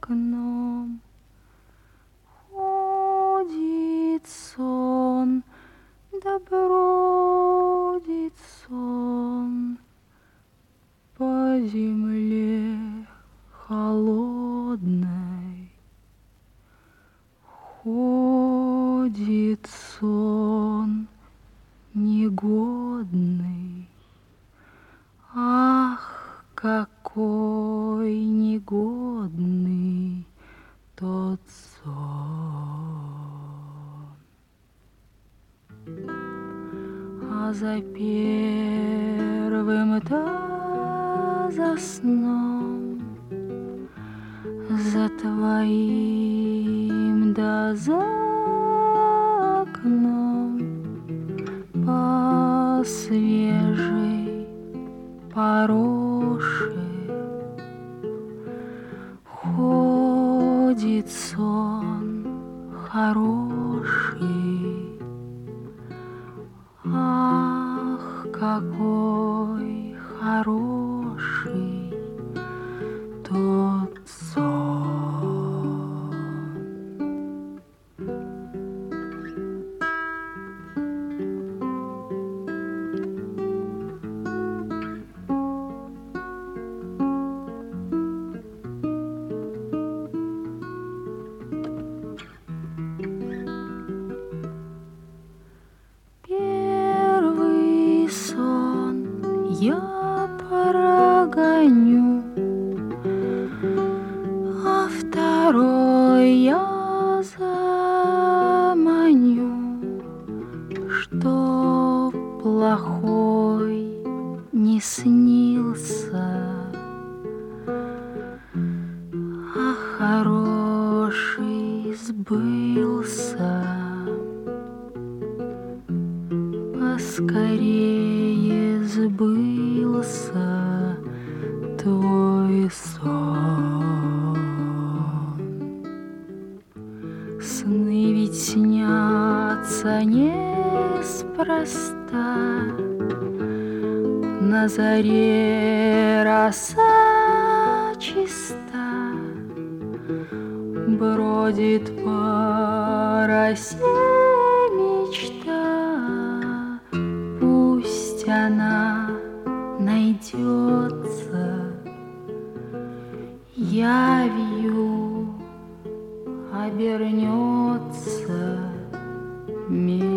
окном. Ходит сон, да бродит сон по земле холодной. Ходит сон негодный. Ах, какой негодный тот сон! А за первым-то за сном, за твоим да за окном по свежей пороше ходит сон хороший. Ах, какой хороший тот сон! Первый сон я прогоню, а второй я заманю, чтоб плохой не снился, а хороший сбылся. Поскорее сбылся твой сон. Сны ведь снятся неспроста. На заре роса чиста бродит по росе мечта. Пусть она найдется, явью обернется мечта.